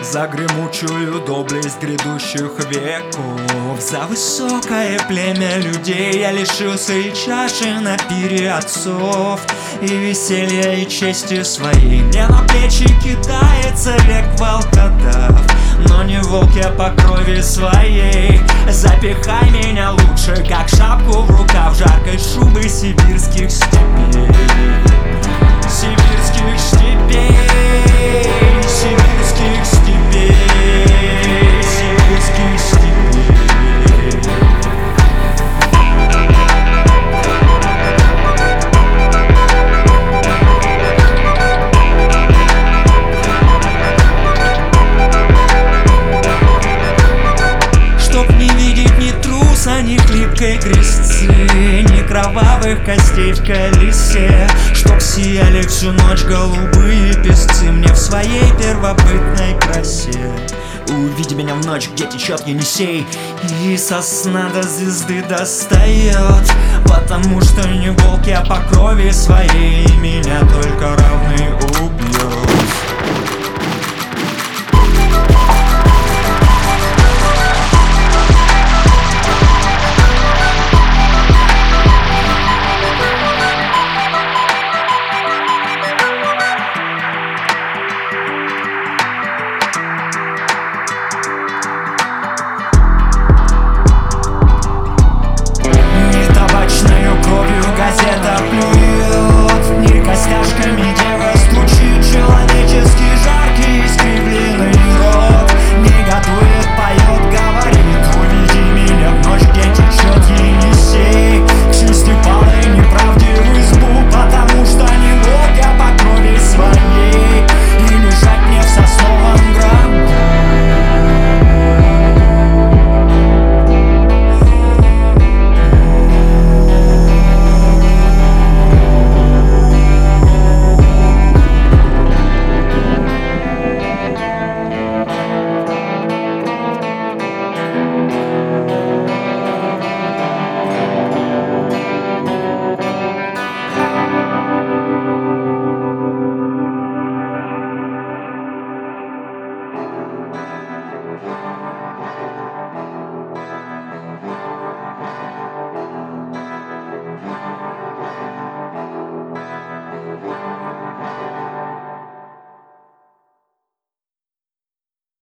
За гремучую доблесть грядущих веков, за высокое племя людей я лишился и чаши на пире отцов, и веселья, и чести своей. Мне на плечи кидается век волкодав, но не волк я по крови своей. Запихай меня лучше, как шапку в рукав жаркой шубы сибирских степей. Сибирских степей, сибирских степей, сибирских степей. Чтоб не видеть ни труса, ни хлипкой крестцы, ни кровавых костей в колесе, чтоб сияли всю ночь голубые песцы мне в своей первобытной красе. Увиди меня в ночь, где течет Енисей, и со сна до звезды достает, потому что не волк я по крови своей, меня только равный убьет.